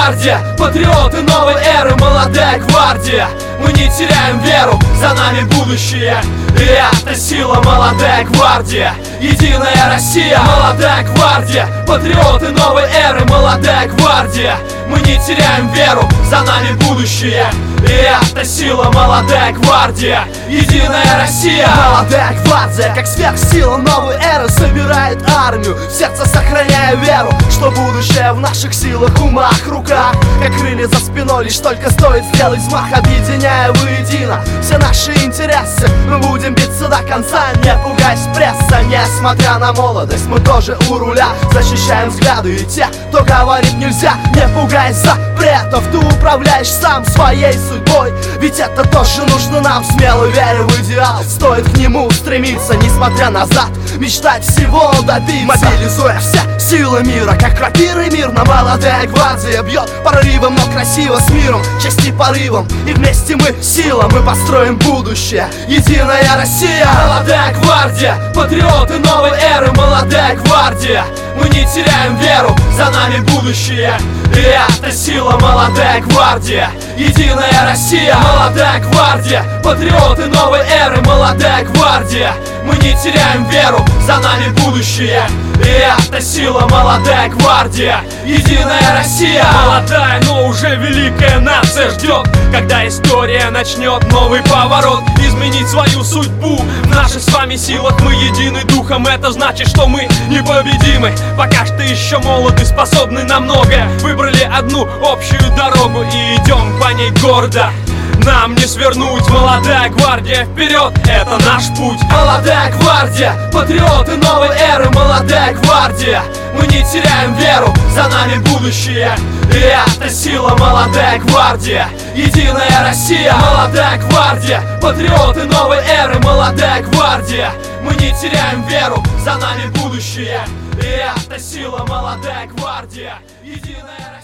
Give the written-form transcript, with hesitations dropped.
гвардия, патриоты новой эры, молодая гвардия. Мы не теряем веру, за нами будущее. И это сила, молодая гвардия, единая Россия. Молодая гвардия, патриоты новой эры, молодая гвардия. Мы не теряем веру, за нами будущее. И это сила, молодая гвардия, единая Россия. Молодая гвардия, как сверхсила новой эры, собирает армию, в сердце сохраняя веру, что будущее в наших силах, умах, руках. Как крылья за спиной, лишь только стоит сделать взмах, объединяя воедино все наши интересы. Мы будем биться до конца, не пугаясь пресса. Несмотря на молодость, мы тоже у руля, защищаем взгляды и те, кто говорит нельзя. Не пугаясь запретов, ты управляешь сам своей судьбой, ведь это тоже нужно нам. Смело веря в идеал, стоит к нему стремиться, несмотря назад, мечтать всего добиться. Мобилизуя все силы мира, как рапиры мирно, молодая гвардия бьет прорывом, но красиво, с миром, честь и порывом. И вместе мы сила, мы построим будущее, единая Россия. Молодая гвардия, патриоты новой эры, молодая гвардия. Мы не теряем веру, за нами будущее. И это сила, молодая гвардия, единая Россия. Молодая гвардия, патриоты новой эры, молодая гвардия. Мы не теряем веру, за нами будущее. И это сила, молодая гвардия, единая Россия. Молодая, но уже великая нация ждет, когда история начнет новый поворот, изменить свою судьбу. В наших с вами силах мы едины духом, это значит, что мы непобедимы. Пока что еще молоды, способны на многое, выбрали одну общую дорогу и идем по ней гордо. Нам не свернуть, молодая гвардия, вперед, это наш путь. Молодая гвардия, патриоты новой эры, молодая гвардия. Мы не теряем веру, за нами будущее. И это сила, молодая гвардия, единая Россия. Молодая гвардия, патриоты новой эры, молодая гвардия. Мы не теряем веру, за нами будущее. И это сила, молодая гвардия, единая Россия.